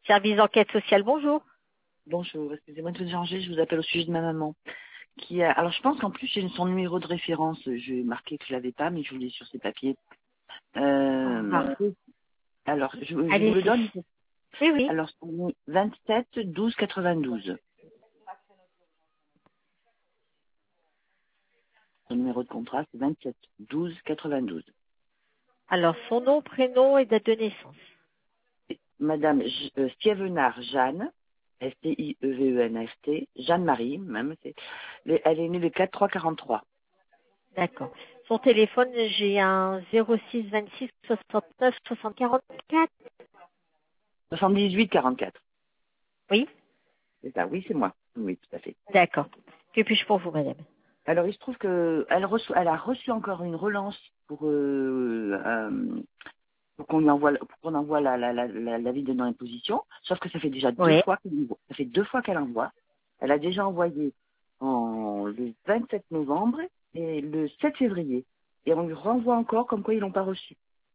Service d'enquête sociale, bonjour. Bonjour, excusez-moi de vous déranger, je vous appelle au sujet de ma maman. Alors je pense qu'en plus j'ai son numéro de référence, je vais marquer que je l'avais pas, mais je vous l'ai sur ces papiers. Ah, Alors je vous le allez-y. donne. Oui, oui. Alors c'est 27 12 92. Son numéro de contrat c'est 27 12 92. Alors, son nom, prénom et date de naissance. Madame Stievenard Jeanne, Stievenst, Jeanne-Marie même, elle est née le 4-3-43. D'accord. Son téléphone, j'ai un 06 26 69 60 44. 78 44. Oui, C'est ça, oui c'est moi. Oui, tout à fait. d'accord. Que puis-je pour vous, madame? Alors, il se trouve que elle a reçu encore une relance pour qu'on envoie l'avis de non-imposition. Sauf que ça fait déjà Oui. ça fait 2 fois qu'elle envoie. Elle a déjà envoyé le 27 novembre et le 7 février. Et on lui renvoie encore comme quoi ils l'ont pas reçu.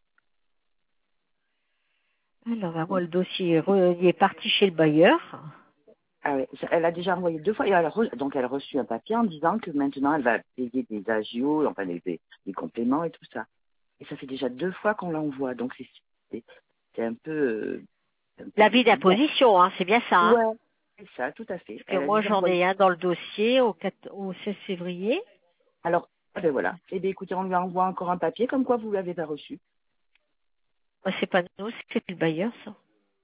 Alors, bah, moi, le dossier il est parti chez le bailleur. Ah ouais, elle a déjà envoyé 2 fois et donc elle a reçu un papier en disant que maintenant elle va payer des agios, enfin des compléments et tout ça. Et ça fait déjà 2 fois qu'on l'envoie, donc c'est un peu L'avis bizarre. d'imposition, hein, c'est bien ça, hein? Ouais, c'est ça, tout à fait. Parce que Elle a moi, déjà j'en envoyé. ai un dans le dossier au 16 février. Alors, ben voilà. Eh bien, écoutez, on lui envoie encore un papier comme quoi vous l'avez pas reçu. Moi, c'est pas nous, c'est le bailleur, ça.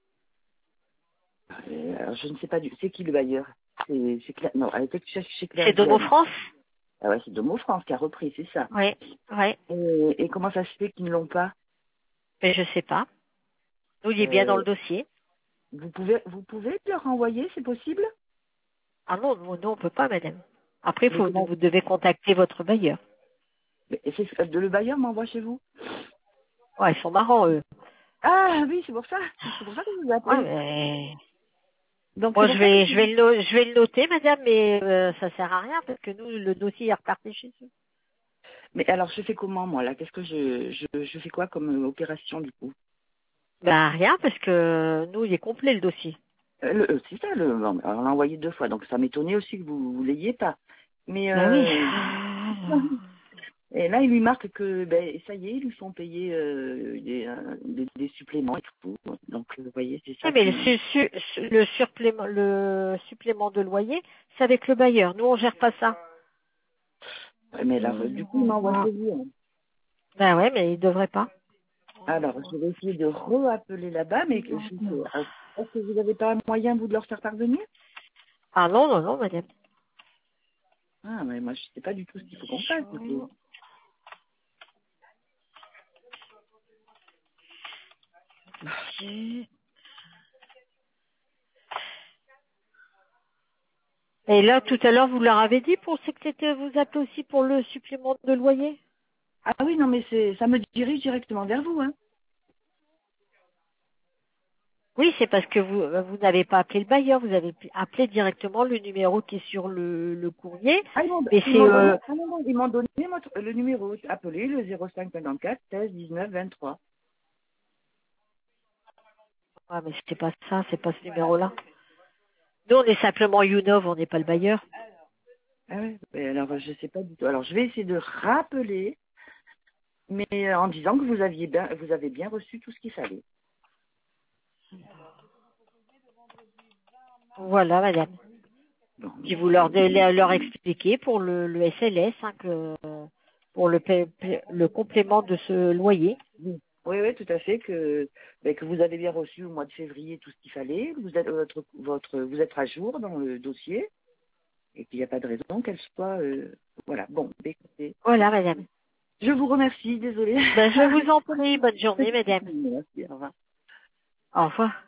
Alors, je ne sais pas c'est qui le bailleur. C'est Claire. Non, elle était chez Claire C'est Domo Glenn. France? Ah ouais, c'est Domo France qui a repris, c'est ça. Oui, oui. Et comment ça se fait qu'ils ne l'ont pas? Mais je sais pas. Nous, il est bien dans Euh, le dossier. vous pouvez leur renvoyer, c'est possible? Ah non, nous, on peut pas, madame. Après, Mais comment? vous devez contacter votre bailleur. Le bailleur m'envoie chez vous? Ouais, ils sont marrants, eux. Ah oui, c'est pour ça. C'est pour ça que je vous ai Ouais, appelé. mais... Donc c'est Moi, pour ça que je vais le noter, madame, mais ça sert à rien parce que nous, le dossier est reparti chez eux. Mais alors je fais comment moi là? Qu'est-ce que je fais quoi comme opération du coup? Ben, rien parce que nous, il est complet, le dossier. C'est ça, on l'a envoyé 2 fois, donc ça m'étonnait aussi que vous l'ayez pas. Mais Ben oui. et là il lui marque que ben ça y est, ils lui font payer des suppléments et tout. Donc vous voyez, c'est Eh, ça mais qui. le supplément de loyer, c'est avec le bailleur. Nous, on gère pas ça. Ouais, mais là du coup il m'envoie chez vous, hein. Ben ouais, mais il devrait pas. Alors je vais essayer de rappeler là-bas, mais est-ce que vous n'avez pas un moyen vous de leur faire parvenir? Ah non, non, non, madame. Ah mais moi je sais pas du tout ce qu'il faut qu'on fasse du coup. Et là, tout à l'heure, vous leur avez dit pour ce que c'était, vous appelez aussi pour le supplément de loyer? Ah oui, non, mais ça me dirige directement vers vous, hein. Oui, c'est parce que vous n'avez pas appelé le bailleur, vous avez appelé directement le numéro qui est sur le courrier. Ah, Mais ils c'est, m'ont donné, ah non, non, ils m'ont donné le numéro. Appelez le 05 54 16 19 23. ah, mais c'est pas ça, c'est pas ce numéro-là. Nous, on est simplement Younov, on n'est pas le bailleur. Ah ouais, mais alors je sais pas du tout. Alors je vais essayer de rappeler, mais en disant que vous avez bien reçu tout ce qu'il fallait. Voilà, madame. Bon, Puis mais vous leur expliquez pour le SLS, hein, pour le complément de ce loyer. oui, oui, oui, tout à fait, que vous avez bien reçu au mois de février tout ce qu'il fallait. Vous êtes vous êtes à jour dans le dossier, et puis il n'y a pas de raison qu'elle soit, voilà. Bon, écoutez, Voilà, madame. je vous remercie, désolée. Ben, je vous en prie, bonne journée, madame. Merci, au revoir. Au revoir.